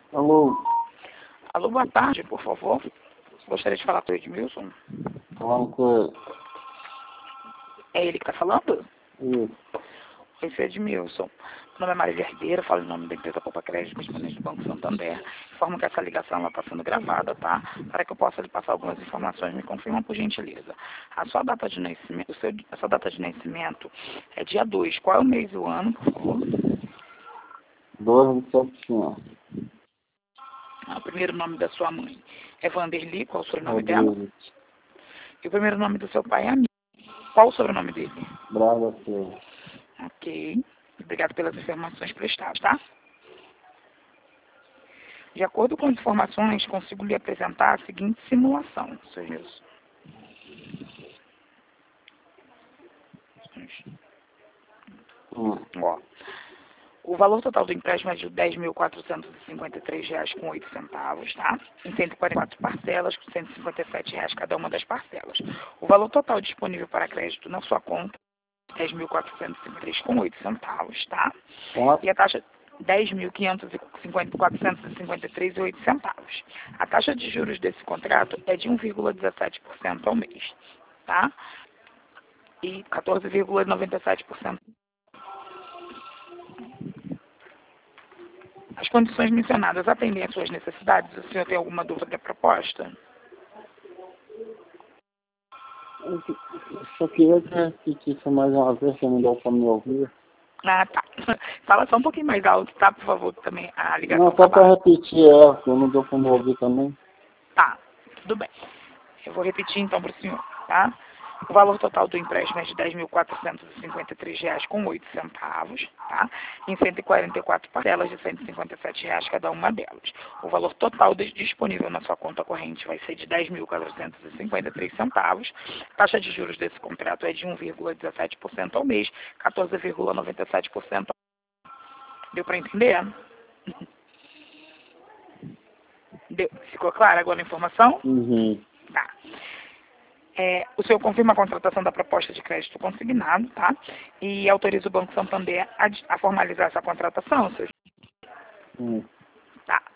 Alô, Alô, boa tarde, por favor. Gostaria de falar com o Edmilson. falando com ele. É ele que está falando? Isso. Esse é Edmilson. Meu nome é Maria Herdeira, falo em nome da empresa Copa Crédito, correspondente do Banco Santander. Informo que essa ligação está sendo gravada, tá? Para que eu possa lhe passar algumas informações, me confirma por gentileza. A sua data de nascimento, a sua data de nascimento é dia 2. Qual é o mês e o ano, por favor? 12 de setembro. O primeiro nome da sua mãe é Vanderly, qual é o sobrenome dela? Rodrigues. E o primeiro nome do seu pai é Amigo. Qual o sobrenome dele? Braga Silva. Ok. Obrigado pelas informações prestadas, tá? De acordo com as informações, consigo lhe apresentar a seguinte simulação, Sr. Gilson. Ó, o valor total do empréstimo é de R$ 10.453,08, tá? Em 144 parcelas, com R$ 157 cada uma das parcelas. O valor total disponível para crédito na sua conta é R$ 10.453,08, tá? Quanto? E a taxa R$ 10.453,08. A taxa de juros desse contrato é de 1,17% ao mês, tá? E 14,97%. As condições mencionadas atendem às suas necessidades? O senhor tem alguma dúvida da proposta? Eu só queria que repetisse mais uma vez, que não deu para me ouvir. Ah, tá. Fala só um pouquinho mais alto, tá? Por favor, também a ligação Não, tá só para baixa. repetir ela, que não deu para me ouvir também. Tá, tudo bem. Eu vou repetir então para o senhor, tá? O valor total do empréstimo é de R$ 10.453,08, tá? Em 144 parcelas de R$ 157 cada uma delas. O valor total disponível na sua conta corrente vai ser de R$ 10.453. Taxa de juros desse contrato é de 1,17% ao mês, 14,97%. Deu para entender? Ficou clara agora a informação? Uhum. Tá. O senhor confirma a contratação da proposta de crédito consignado, tá? E autoriza o Banco Santander a formalizar essa contratação, senhor? Tá.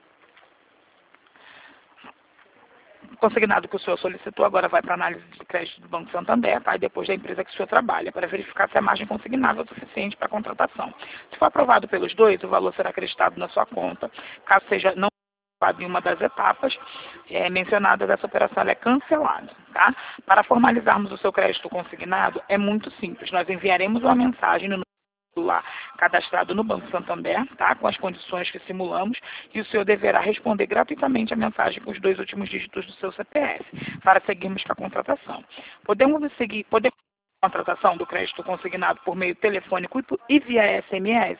Consignado que o senhor solicitou, agora vai para a análise de crédito do Banco Santander, tá? E depois da empresa que o senhor trabalha, para verificar se a margem consignável é suficiente para a contratação. Se for aprovado pelos dois, o valor será acreditado na sua conta. Caso seja não em uma das etapas mencionadas, essa operação ela é cancelada, tá? Para formalizarmos o seu crédito consignado, é muito simples. Nós enviaremos uma mensagem no celular cadastrado no Banco Santander, tá? Com as condições que simulamos, e o senhor deverá responder gratuitamente a mensagem com os 2 últimos dígitos do seu CPF, para seguirmos com a contratação. Podemos a contratação do crédito consignado por meio telefônico e via SMS?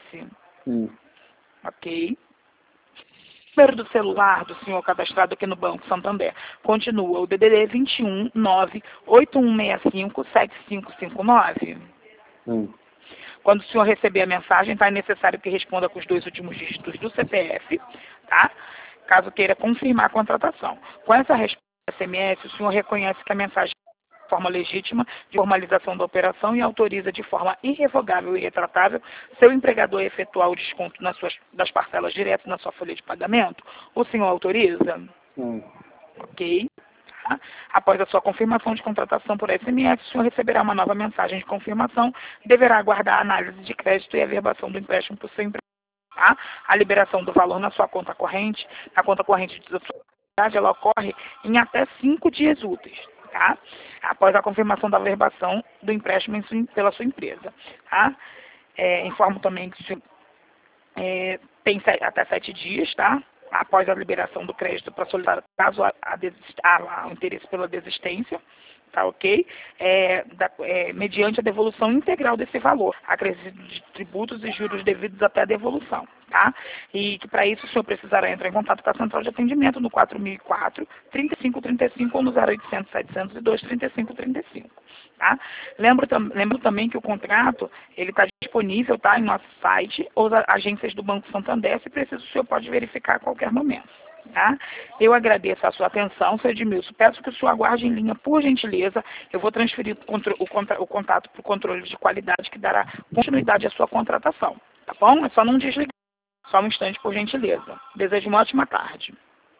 Ok. O número do celular do senhor cadastrado aqui no Banco Santander continua o DDD 21 98165 7559. Quando o senhor receber a mensagem, tá, é necessário que responda com os 2 últimos dígitos do CPF, tá? Caso queira confirmar a contratação. Com essa resposta SMS, o senhor reconhece que a mensagem de forma legítima de formalização da operação e autoriza de forma irrevogável e retratável seu empregador a efetuar o desconto das parcelas direto na sua folha de pagamento? O senhor autoriza? Ok. Tá? Após a sua confirmação de contratação por SMS, o senhor receberá uma nova mensagem de confirmação e deverá aguardar a análise de crédito e a averbação do empréstimo por seu empregador. Tá? A liberação do valor na sua conta corrente, na conta corrente de sua atividade, ela ocorre em até 5 dias úteis. Tá? Após a confirmação da averbação do empréstimo pela sua empresa. Tá? Informo também que o senhor tem até 7 dias, tá? Após a liberação do crédito para solicitar, caso há interesse pela desistência, tá ok? Mediante a devolução integral desse valor, acrescido de tributos e juros devidos até a devolução, tá? E que para isso o senhor precisará entrar em contato com a central de atendimento no 4004-3535 ou no 0800-702-3535, tá? Lembro também que o contrato, ele está disponível, tá, em nosso site ou as agências do Banco Santander. Se preciso, o senhor pode verificar a qualquer momento. Tá? Eu agradeço a sua atenção, senhor Edmilson. Peço que o senhor aguarde em linha, por gentileza. Eu vou transferir o contato para o controle de qualidade, que dará continuidade à sua contratação. Tá bom? É só não desligar. Só um instante, por gentileza. Desejo uma ótima tarde.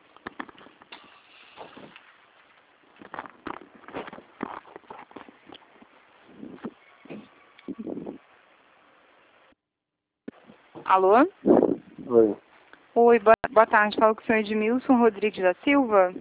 Alô? Oi. Oi, boa tarde. Falo com o senhor Edmilson Rodrigues da Silva.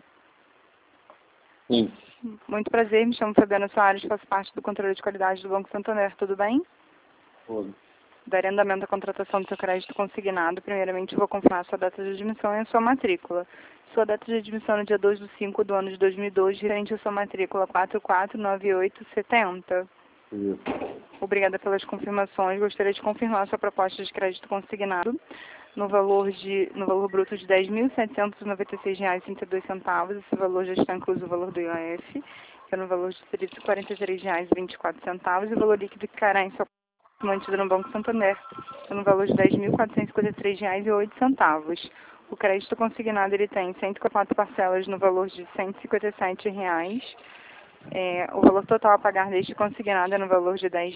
Sim. Muito prazer, me chamo Fabiana Soares, faço parte do controle de qualidade do Banco Santander. Tudo bem? Oi. Darei andamento à contratação do seu crédito consignado. Primeiramente, vou confirmar sua data de admissão e a sua matrícula. Sua data de admissão no dia 2/5 do ano de 2002, referente à sua matrícula 449870. Isso. Obrigada pelas confirmações. Gostaria de confirmar sua proposta de crédito consignado no valor bruto de R$ 10.796,32. Esse valor já está incluso o valor do IOF, que é no valor de R$ 43,24. E o valor líquido que ficará em sua mantido no Banco Santander, que é no valor de R$ 10.453,08. O crédito consignado ele tem 104 parcelas no valor de R$ 157,00. O valor total a pagar deste consignado é no valor de R$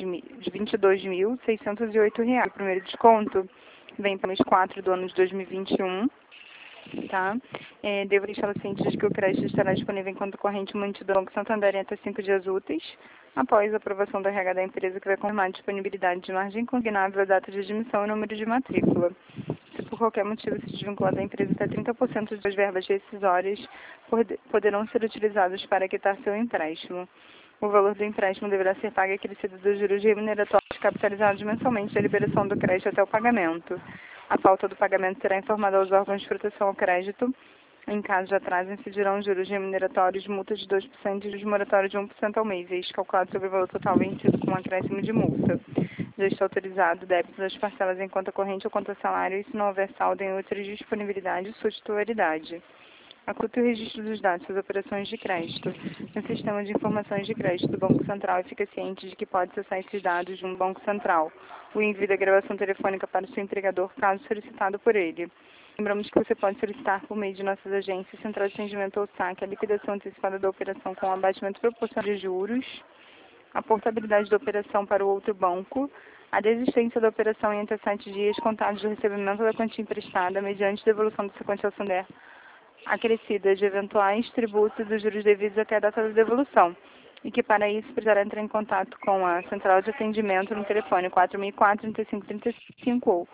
22.608. O primeiro desconto vem para o mês 4 do ano de 2021. Tá? Devo deixar ciente de que o crédito estará disponível em conta corrente mantido no Banco Santander em até 5 dias úteis, após a aprovação da RH da empresa, que vai confirmar a disponibilidade de margem consignável, a data de admissão e o número de matrícula. Se por qualquer motivo se desvincular da empresa, até 30% das verbas rescisórias poderão ser utilizadas para quitar seu empréstimo. O valor do empréstimo deverá ser pago acrescido dos juros remuneratórios capitalizados mensalmente da liberação do crédito até o pagamento. A falta do pagamento será informada aos órgãos de proteção ao crédito. Em caso de atraso, incidirão juros remuneratórios, multa de 2% e juros moratórios de 1% ao mês, este calculado sobre o valor total vencido com um acréscimo de multa. Já está autorizado débito das parcelas em conta corrente ou conta salário, e se não houver saldo em outras disponibilidades, sua titularidade. Acuta o registro dos dados das operações de crédito no Sistema de Informações de Crédito do Banco Central e fica ciente de que pode acessar esses dados de um Banco Central. O envio da gravação telefônica para o seu empregador, caso solicitado por ele. Lembramos que você pode solicitar por meio de nossas agências, Central de Atendimento ou SAC, a liquidação antecipada da operação com abatimento proporcional de juros, a portabilidade da operação para o outro banco, a desistência da operação em até 7 dias contados do recebimento da quantia emprestada, mediante devolução do seu quantia ao Santander, acrescida de eventuais tributos e dos juros devidos até a data da devolução, e que para isso precisará entrar em contato com a Central de Atendimento no telefone 4004-3535 ou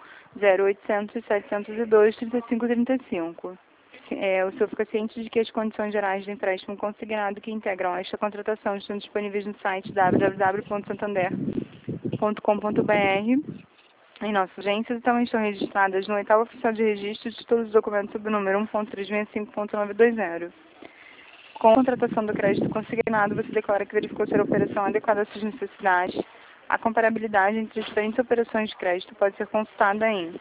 0800-702-3535. O senhor fica ciente de que as condições gerais de empréstimo consignado que integram esta contratação estão disponíveis no site www.santander.com.br. Em nossas agências também estão registradas no 8º Oficial de Registro de todos os documentos sob o número 1.365.920. Com a contratação do crédito consignado, você declara que verificou ser a operação adequada às suas necessidades. A comparabilidade entre as diferentes operações de crédito pode ser consultada em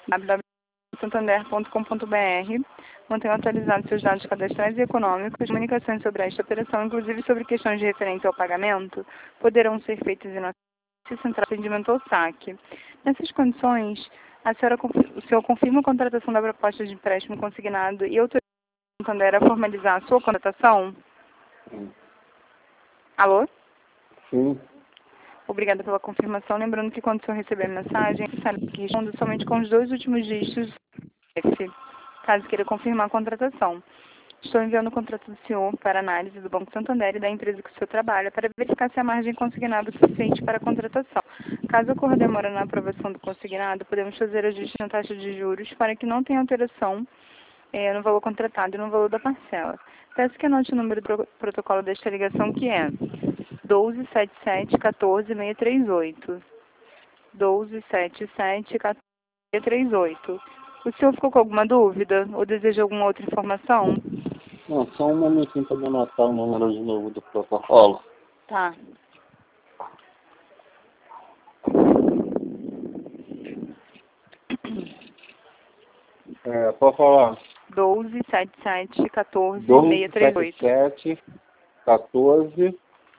www.santander.com.br. Mantenha atualizados seus dados cadastrais e econômicos. Comunicações sobre esta operação, inclusive sobre questões de referência ao pagamento, poderão ser feitas em nossa Central de Atendimento ou SAC. Nessas condições, o senhor confirma a contratação da proposta de empréstimo consignado e autoriza o Santander a formalizar a sua contratação? Sim. Alô? Sim. Obrigada pela confirmação. Lembrando que quando o senhor receber a mensagem, é necessário que responda somente com os 2 últimos dígitos do F, caso queira confirmar a contratação. Estou enviando o contrato do senhor para análise do Banco Santander e da empresa que o senhor trabalha para verificar se a margem consignada é suficiente para a contratação. Caso ocorra demora na aprovação do consignado, podemos fazer ajuste na taxa de juros para que não tenha alteração no valor contratado e no valor da parcela. Peço que anote o número do protocolo desta ligação, que é 1277-14638. 1277-14638. O senhor ficou com alguma dúvida ou deseja alguma outra informação? Não, só um momentinho para anotar o número de novo do protocolo. Tá. Pode falar. 1277-14638. 1277-14...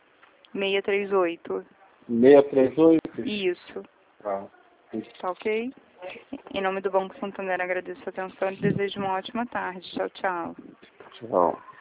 638. 638? Isso. Tá. Tá ok? Em nome do Banco Santander, agradeço a atenção e desejo uma ótima tarde. Tchau, tchau. Tchau.